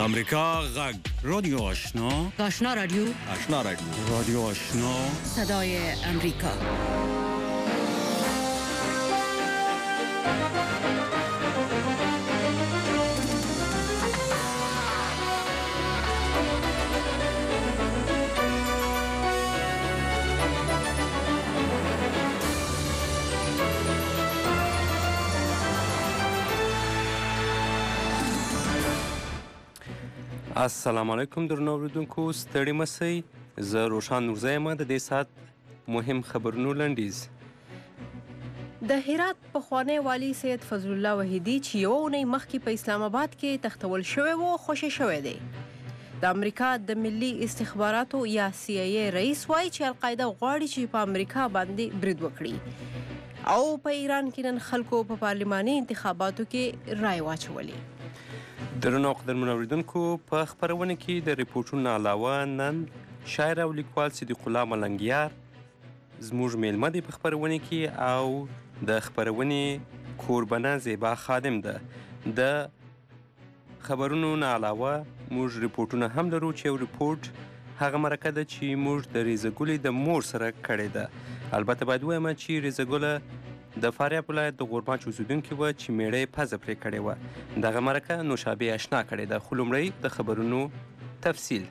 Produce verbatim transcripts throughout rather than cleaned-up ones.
امریکا غږ رادیو آشنا آشنا رادیو آشنا رادیو رادیو آشنا صدای امریکا. السلام علیکم درنو اوریدونکو، ستړي مسئ. زه روشان نورزی یم. د دې ساعت مهم خبرونو لنډیز. د هرات پخوانی والي سید فضل الله وحیدي چې یوه اونۍ مخکې په اسلام آباد کې تختول شوی و، خوشي شوی دی. د امریکا د ملي استخباراتو یا سی ای ای رئیس وایي چې القاعده غواړي چې په امریکا باندې برید وکړي او په ایران کې نن خلکو په پارلماني انتخاباتو کې رای واچولې. درنو قدرمن اوریدونکو، په خپرونه کې د ریپورټونو علاوه نن شاعر او لیکوال صدیق الله ملنګیار زموږ میلمه دی په خپرونه کې، او د خپرونې کوربنه زیبا خادم ده. د خبرونو نه علاوه موږ ریپورټونه هم لرو چې یو ریپورټ هغه مرکه ده چې موږ د ریزه ګلې د مور سره کړې ده. البته باید ووایم چې ریزه ګله د فاریاب ولایت د غورباچ اوسېدونکې وه چې میړه یې پزه پرې کړې وه. دغه مرکه نوشابې اشنا کړې ده. خو لومړی د خبرونو تفصیل.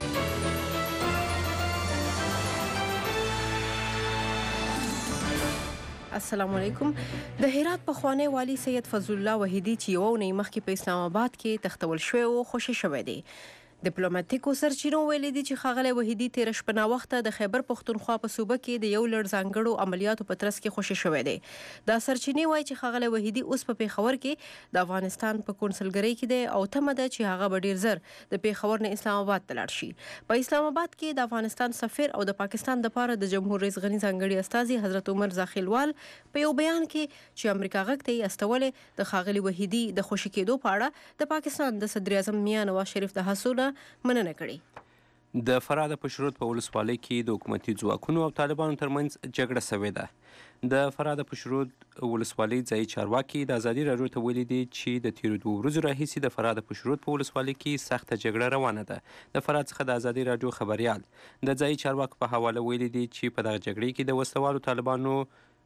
السلام علیکم. د هرات پخوانی والي سید فضل الله وحیدي چې یوه اونۍ مخکې په اسلام آباد کې تختول شوی و، خوشي شوی دی. ډیپلوماټیکو سرچینو ویلي دي چې ښاغلی وحیدي تېره شپه ناوخته د خیبر پښتونخوا په صوبه کې د یو لړ ځانګړو عملیاتو په ترڅ کې خوشي شوی دی. دا سرچینې وایي چې ښاغلی وحیدي اوس په پېښور کې د افغانستان په کونسلګرۍ کې دی او تمه ده چې هغه به ډېر زر د پېښور نه اسلام آباد ته لاړ شي. په اسلام آباد کې د افغانستان سفیر او د پاکستان دپاره د جمهور رئیس غني ځانګړي استازي حضرت عمر زاخیلوال په یو بیان کې چې امریکا غږ ته یې استولې د ښاغلي وحیدي د خوشي کېدو په اړه د پاکستان د صدر اعظم میاں نواز شریف د هڅو مننه کړې. د فراه د پشرود په ولسوالۍ کې د حکومتي ځواکونو او طالبانو ترمنځ جګړه سوې ده. د فراه د پشرود ولسوالۍ ځایي چارواکي د ازادي راډیو ته ویلي دي چې د تېرو دوو ورځو راهیسې د فراه د پشرود په ولسوالۍ کې سخته جګړه روانه ده. د فراه څخه د ازادي راډیو خبریال د ځایي چارواکو په حواله ویلي دي چې په دغه جګړې کې د وسلوالو طالبانو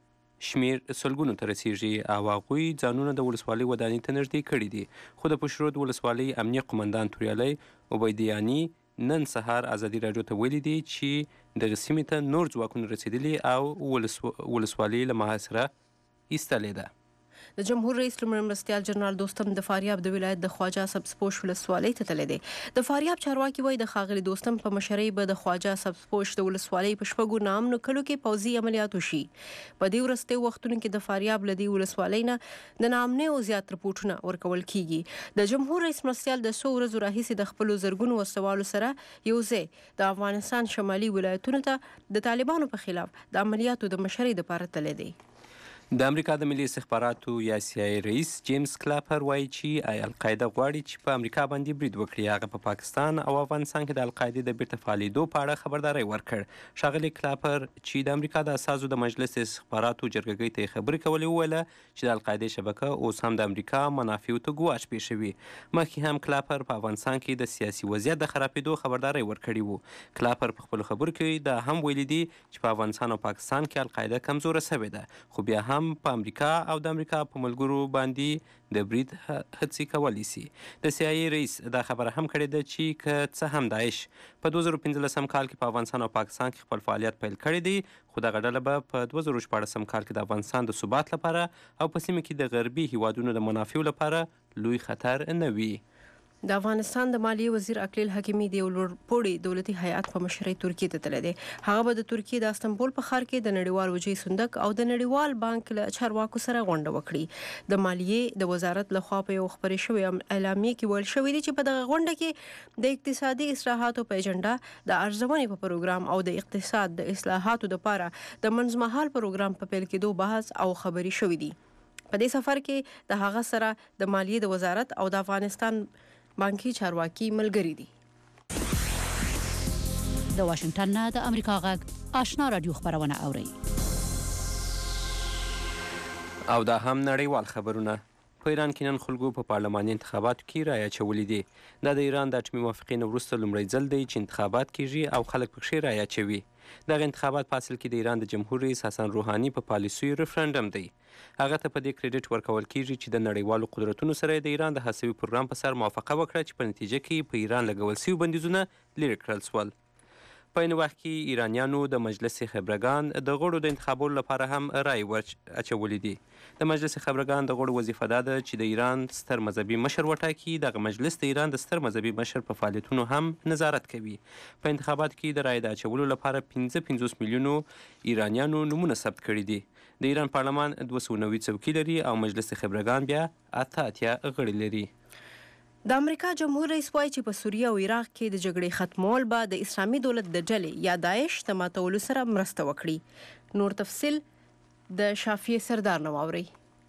شمیر سلګونو ته رسیږي او هغوی ځانونه د ولسوالۍ ودانۍ ته نږدې کړي دي. خو د پشرود ولسوالۍ امنیه قمندان توریالی عبیدیاني نن سهار ازادي راډیو ته ویلي دي چې دغه سیمې ته نور ځواکونه رسېدلي او ولسو... ولسوالۍ له محاصره ایستلې ده. د جمهور رئیس لومړی مرستیال جنرال دوستم د فاریاب د ولایت د خواجه سبزپوش ولسوالۍ ته تللی دی. د فاریاب چارواکي وایي د ښاغلي دوستم په مشرۍ به د خواجه سبزپوش د ولسوالۍ په شپږو ناامنو کلو کې پوځي عملیات وشي. په دې وروستیو وختونو کې د فاریاب له دې ولسوالۍ نه د ناامنیو زیات رپوټونه ورکول کیږي. د جمهور رئیس مرستیال د څو ورځو راهیسې د خپلو زرګونو وسلوالو سره یو ځای د افغانستان شمالي ولایتونو ته د طالبانو په خلاف د عملیاتو د مشرۍ دپاره تللی دی. د امریکا د ملي استخباراتو یا سی ای رئیس جیمز کلاپر وایي چې القاعده غواړي چې په امریکا باندې برید وکړي. هغه په پاکستان او افغانستان کې د القاعدې د بیرته فعالېدو په اړه خبرداری ورکړ. ښاغلي کلاپر چې د امریکا د اساسو د مجلس استخباراتو جرګګۍ ته یې خبرې کولې وویله چې د القاعدې شبکه اوس هم د امریکا منافعو ته ګواښ پېښوي. مخکې هم کلاپر په افغانستان کې د سیاسي وضعیت د خرابېدو خبرداری ورکړی و. کلاپر په خپلو خبرو کې دا هم ویلي دي چې په افغانستان او پاکستان کې القاعده کمزوره سوې ده، خو بیا هم په امریکا او د امریکا په ملګرو باندې د برید هڅې کولی شي. د سی ای ای رئیس دا خبره هم کړې ده چې که څه هم داعش په دوه زره پنځلسم کال کې په افغانستان او پاکستان کې خپل فعالیت پیل کړی دی، خو دغه ډله به په دوه زره شپاړسم کال کې د افغانستان د ثبات لپاره او په سیمه کې د غربي هیوادونو د منافعو لپاره لوی خطر نه وي. د افغانستان د مالیې وزیر اقلیل حکیمي د یو لوړپوړي دولتي هیئت په مشرۍ ترکیې ته تللی دی. هغه به د ترکیې د استنبول په ښار کې د نړیوال وجهي صندوق او د نړیوال بانک له چارواکو سره غونډه وکړي. د مالیې د وزارت لخوا په یو خپرې شوې اعلامیې کې ویل شوي دي چې په دغه غونډه کې د اقتصادي اصلاحاتو په ایجنډا، د ارزونې په پروګرام او د اقتصاد د اصلاحاتو دپاره د منځمهال پروګرام په پیل کېدو بحث او خبرې شوي دي. په دې سفر کې د هغه سره د مالیې د وزارت او د افغانستان بانکي چارواکي ملګري دي. د واشنگټن نه د امریکا غږ آشنا رادیو خبرونه اوري. او دا هم نړیوال خبرونه. په ایران کې نن خلکو په پارلماني انتخاباتو کې رایه اچولې دي. دا د ایران د اټومي موافقې نه وروسته لومړی ځل دی چې انتخابات کیږي او خلک پکښې رایه اچوي. دغه انتخابات په اصل کې د ایران د جمهور رئیس حسن روحاني په پالیسیو ریفرنډم دی. هغه ته په دې کریډټ ورکول کیږي چې د نړیوالو قدرتونو سره د ایران د هڅوي پروګرام په سر موافقه وکړه چې په نتیجه کې په ایران لګول شوي بندیزونه لرې کړل شول. په این وخت کې ایرانیانو د مجلس خبرګان د غړو د انتخابولو لپاره هم رای اچولې دي. د مجلس خبرګان د غړو وظیفه دا ده چې د ایران ستر مذهبي مشر وټاکي. دغه مجلس د ایران د ستر مذهبي مشر په فعالیتونو هم نظارت کوي. په انتخابات کې د رای د اچولو لپاره پنځه پنځوس میلیونو ایرانیانو نومونه ثبت کړي دي. د ایران پارلمان دوه سوه نوي څوکۍ لري او مجلس خبرګان بیا اته اتیا غړي لري. د امریکا جمهور رئیس وایي چې په سوریه او عراق کې د جګړې ختمول به د اسلامي دولت د ډلې یا داعش د ماتولو سره مرسته وکړي. نور تفصیل د شافیه سردار نو اوري.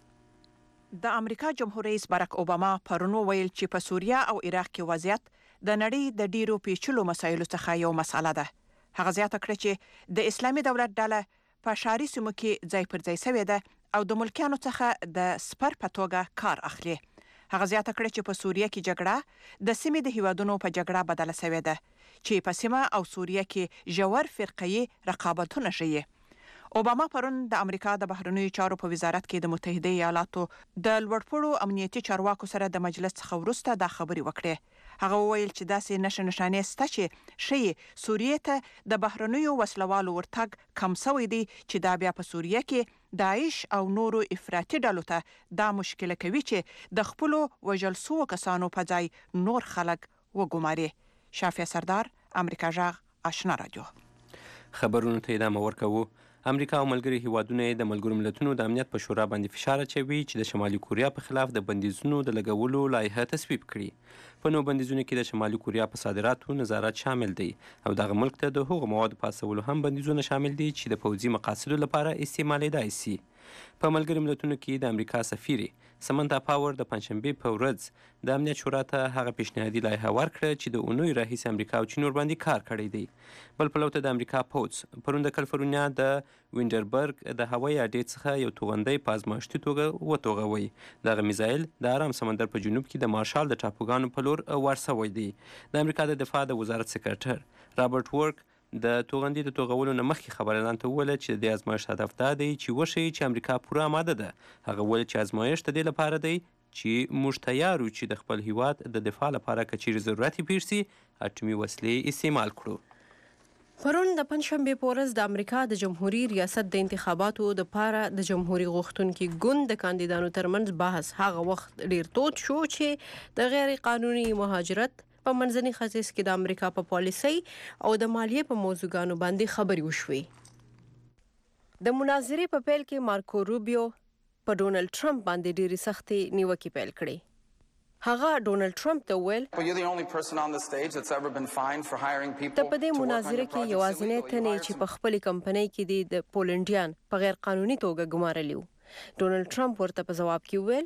د امریکا جمهور رئیس باراک اوباما پرون ویل چې په سوریه او عراق کې وضعیت د نړۍ د ډیرو پیچلو مسایلو څخه یو مسله ده. هغه زیاته کړه چې د اسلامي دولت ډله په شاري سیمو کې ځای پر ځای شوې ده او د ملکیانو څخه د سپر په توګه کار اخلي. هغه زیاته کړه چې په سوریه کې جګړه د سیمې د هیوادونو په جګړه بدله شوې ده چې په سیمه او سوریه کې ژور فرقه‌يي رقابتونه شي. اوباما پرون د امریکا د بهرنیو چارو په وزارت کې د متحده ایالاتو د لوړپوړو امنیتي چارواکو سره د مجلس څخه وروسته دا خبرې وکړې. هغه وویل چې داسې نښې نښانې شته چې ښیي سوریې ته د بهرنیو وسلوالو ورتګ کم شوی دی چې دا بیا په سوریه کې داعش او نورو افراطي ډلو ته دا مشکله کوي چې د خپلو وژل شوو کسانو په ځای نور خلک وګماري. شافیه سردار، امریکا غږ، آشنا رادیو. خبرونو ته ادامه ورکوو. امریکا او ملګري هیوادونه د ملګرو ملتونو د امنیت په شورا باندې فشار اچوي چې د شمالي کوریا په خلاف د بندیزونو د لګولو لایحه تصویب کړي. په نو بندیزونو کې د شمالي کوریا په صادراتو نظارت شامل دی او دغه ملک ته د هغو موادو په اصولو هم بندیزونه شامل دي چې د پوځي مقاصدو لپاره استعمالیدای شي. په ملګري ملتونو کې د امریکا سفیر سمنتا پاور د پنځشنبې په ورځ د امنیت شورا ته هغه پیشنهادي لایحه ورکړه چې د اونۍ راهیسې امریکا او چین ورباندې کار کړی دی. بل پلو ته د امریکا پوځ پرون د کلیفورنیا د وینډربرګ د هوایي اډې څخه یو توغندی په ازمایښتي توګه وتوغوي. دغه میزایل د ارام سمندر په جنوب کې د مارشال د ټاپوګانو په لور ورسوی دی. د امریکا د دفاع د وزارت سکرټر رابرټ ورک د توغندي د توغولو نه مخکې خبريالانو ته وویل چې د ازمایښت هدف دا دی چې وښیي چې امریکا پوره آماده ده. هغه وویل چې ازمایښت د دې لپاره دی چې موږ تیار یو چې د خپل هیواد د دفاع لپاره که چیرې ضرورت یې پیښ شي اټومي وسلې استعمال کړو. پرون د پنځشنبې په ورځ د امریکا د جمهوریت ریاست د انتخاباتو د پاره د جمهوریت غوښتونکو ګوند د کاندیدانو ترمنځ بحث هغه وخت ډیر تود شو چې د غیر قانوني مهاجرت په منځني ختیځ کې د امریکا په پالیسۍ او د مالیې په موضوعګانو باندې خبرې وشوې. د مناظرې په پیل کې مارکو روبیو په ډونلډ ټرمپ باندې ډېری سختې نیوکې پیل کړې. هغه ډونلډ ټرمپ ته وویل ته په دې مناظره کې یوازینی ته نه چې په خپل کمپنۍ کې د پولنډیان په غیر قانوني توګه ګمارلی و. ډونلډ ټرمپ ورته په جواب کې وویل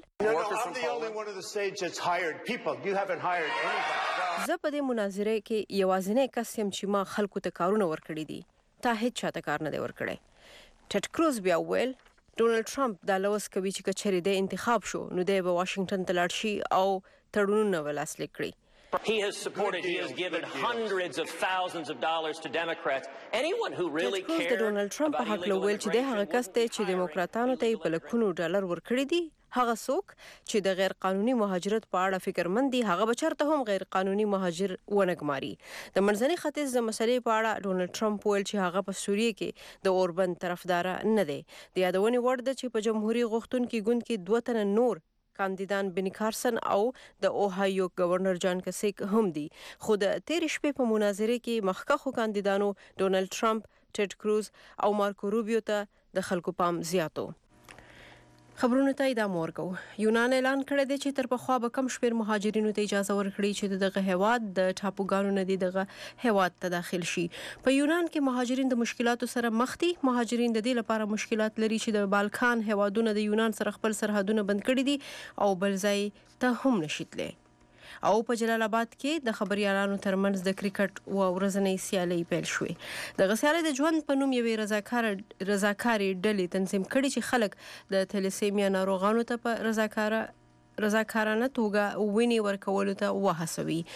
زه په دې مناظره کې یوازینی کس یم چې ما خلکو ته کارونه ورکړي دي. تا هیڅ چاته کار نه دی ورکړی. ټیډ کروز بیا وویل ډونلډ ټرمپ دا لوس کوي چې کچېرې د انتخاب شو نو دی به واشنگټن ته لاړ شي او تړونونه ولاسلیک کړي. He has supported, he has given hundreds of thousands of dollars to Democrats. Anyone who really cares د ډونلډ ټرمپ په حق لویل چې د هغه کس ته چې دیموکراتانو ته په لکونو ډالر ورکړي دي هغه څوک چې د غیر قانوني مهاجرت په اړه فکرمند دي هغه بچرته هم غیر قانوني مهاجر ونګماري. د منځني ختیځ د مسلې په اړه ډونلډ ټرمپ ویل چې هغه په سوریه کې د اوربند طرفدار نه دی. د یادونې وړ ده چې په جمهوریت غوښتونکو ګوند کې دوه تنه نور کاندیدان بنی کارسن او د اوهایو گورنر جان کسیک هم دي. خو د تیر شپې په مناظره کې مخکښو کاندیدانو ډونلډ ټرمپ، ټیډ کروز او مارکو روبیو ته د خلکو پام زیاتو. خبرونه ته ادامه ورکو. یونان اعلان کړی دی چې تر پخوا به کم شمېر مهاجرینو ته اجازه ورکړي چې دغه هیواد د ټاپوګانو نه دی دغه هیواد ته داخل شي. په یونان کې مهاجرین د مشکلاتو سره مخ دي. مهاجرین د دې لپاره مشکلات لري چې د بالکان هیوادونه د یونان سره خپل سرحدونه بند کړي دي او بل ځای ته هم نشي تللی. او په جلال آباد کې د خبريالانو ترمنځ د کرکټ او ورځنۍ سیالي پیل شوې. د غسیالي د ژوند په نوم یوې رضاکار رضاکاري ډلې تنظیم کړي چې خلک د تلیسیمیا ناروغانو ته په رضاکاره رضاکارانه توګه ونی ورکولو ته وهڅوي.